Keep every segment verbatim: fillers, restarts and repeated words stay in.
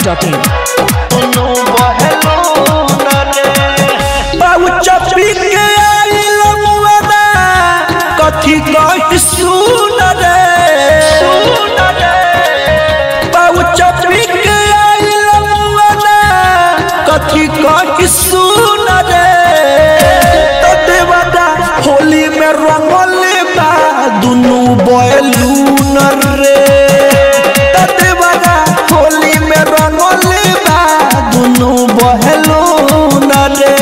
Dot in. कथी कही सुन रे बाबू चपी के आइल मुआना कथी कही सुन रे देवदा होली में रंगल बा दुनू बैलून रे देवदा होली में रंगल बा दुनू बैलून रे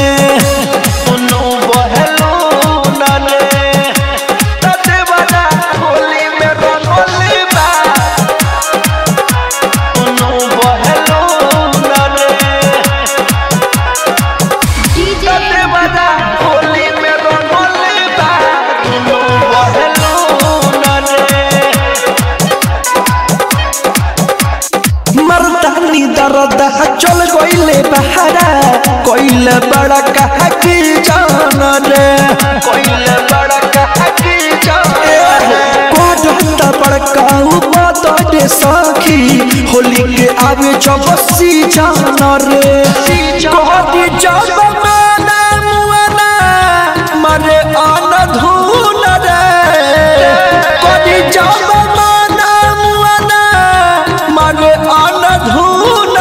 दर्द चल गईले बहारा कोइले बड़ा कहा की जान रे कोइले बड़ा कहा की जान कोडता बड़का बात दे सखी होली के आवे चबसी जान रे कोदी जब माना मुआना मारे आन धुन रे कोदी जब माना मुआना मारे आन धुन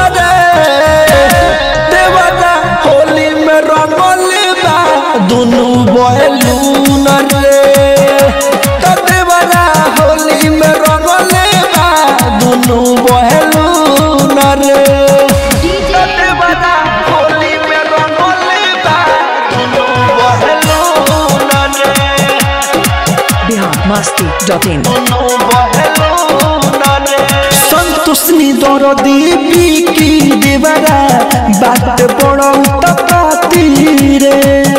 दुनू बैलून रे देवरा होली में रंगल बा दुनू बैलून रे देवरा होली में रंगल बा दुनू बैलून रे बिहार मस्ती डॉट इन। संतोषनी दरदी की देवरा बात बड़ा तकाती रे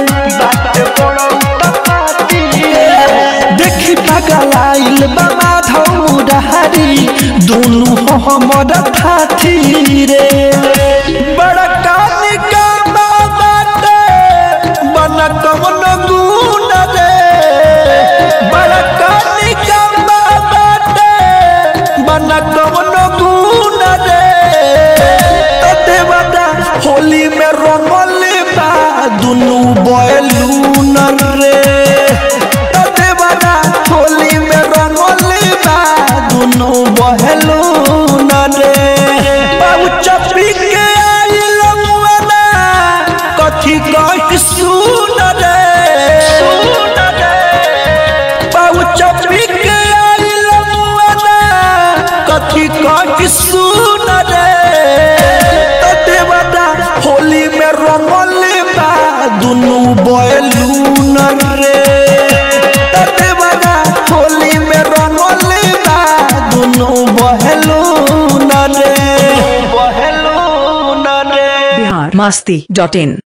देखी पगलाइल बाबा धौरारी दोनों हमर थाथी रे बड़का निका बाटे बन कवन गुण रे बड़का निका बाटे बन कवन गुण रे देवदा होली में रंगल बा दुनू बैलून रे देवदा होली में रंगल बा दुनू बैलून रे बाबू चपी के आइल मुआना कथी कही सुन रे बाबू चपी के आइल मुआना कथी कही सुन रे देवदा होली में रंगल बा दुनू बैलून रे देवदा होली में रंगल बा दुनू बैलून रे बिहार मस्ती डॉट इन।